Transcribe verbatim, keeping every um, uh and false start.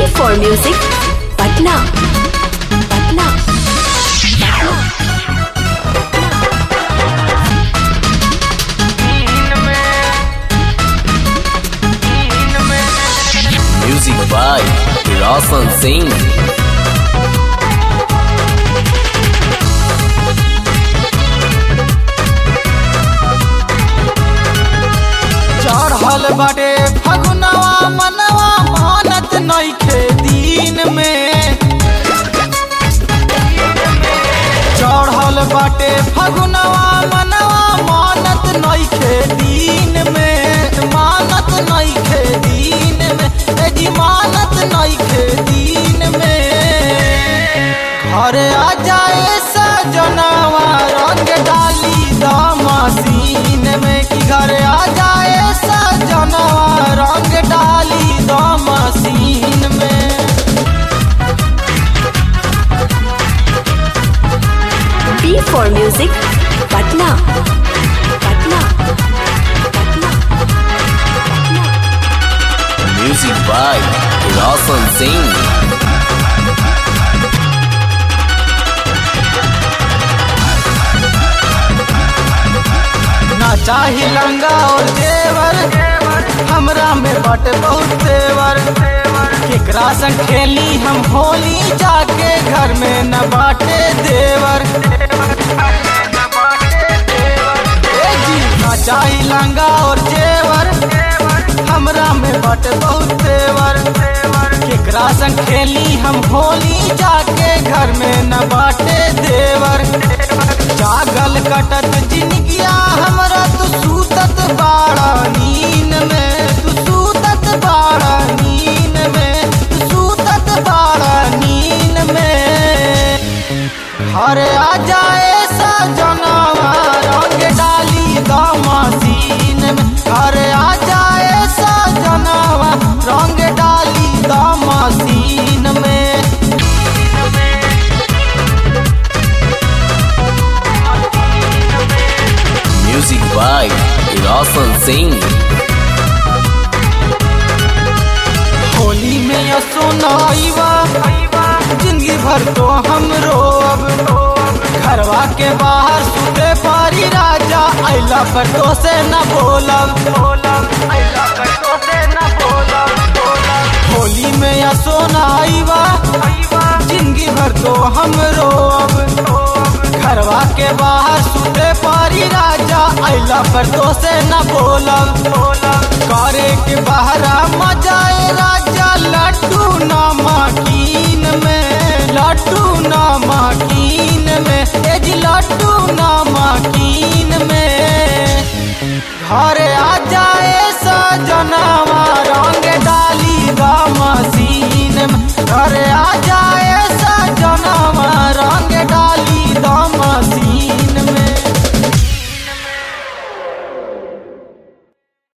B for Music, Patna. Patna. Music by Roshan Singh. चढ़ल बाटे फगुनवा मनवा मानत नइखे दिन में। चढ़ल बाटे फगुनवा मनवा मानत नइखे दिन में। मानत नइखे दिन में ए जी मानत नइखे दिन में। घरे आ जाए सजनवा रंग डाली द मशीन में कि घरे आ जाए सजनवा रंग डाली द मशीन में। B for Music, Patna. Patna. Patna. Patna. Music by Roshan Singh. ना चाही लंगा और जेवर हमरा में बट बहुत तेवर। केकरा संग खेली हम होली जाके घर में न बाटे देवर। ए जी ना चाही लंगा और जेवर हमरा में बट बहुत तेवर। केकरा संग खेली हम होली जाके घर में न बाटे देवर। जागल कटत जिनगिया हमरा तू सूतत बाड़ा नींद में। तू सूतत बाड़ा नींद में। तू सूतत बाड़ा नींद में। घरे आ जाए सजनवा रंग डाली द मशीन में। घरे आ जाए सजनवा रंग डाली द मशीन में। Music by Roshan Singh. Holi में या सुनाईवा जिंदगी भर तो हम रोब। घरवा के बाहर सुते पारी राजा अइला पर तो से न बोलब। होली में या सोनाईवा जिंदगी भर तो हम रोब। घरवा के बाहर सुते पारी राजा अइला पर तो से न बोलब। करे के बहरा मजाए